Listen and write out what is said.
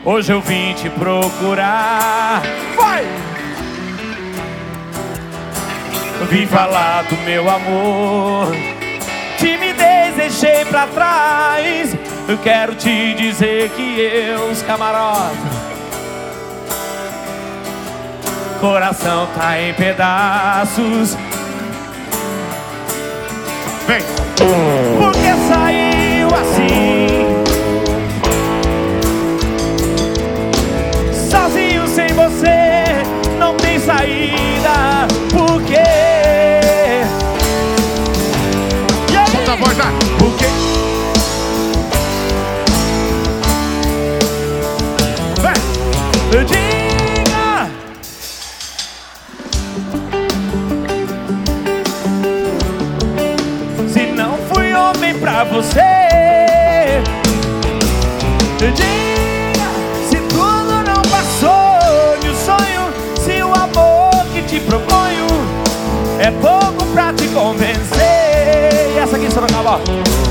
Hoje eu vim te procurar. Vai! Vim falar do meu amor. Timidez deixei pra trás. Eu quero te dizer que eu, os camarotes, coração tá em pedaços. Vem! Porque saiu assim, sozinho sem você, não tem saída. Por quê? E aí? Solta a voz, vai! Por quê? Vem! Diga! Se não fui homem pra você, diga se tudo não passou de um sonho, se o amor que te proponho é pouco pra te convencer. E essa aqui, Sorocaba, ó.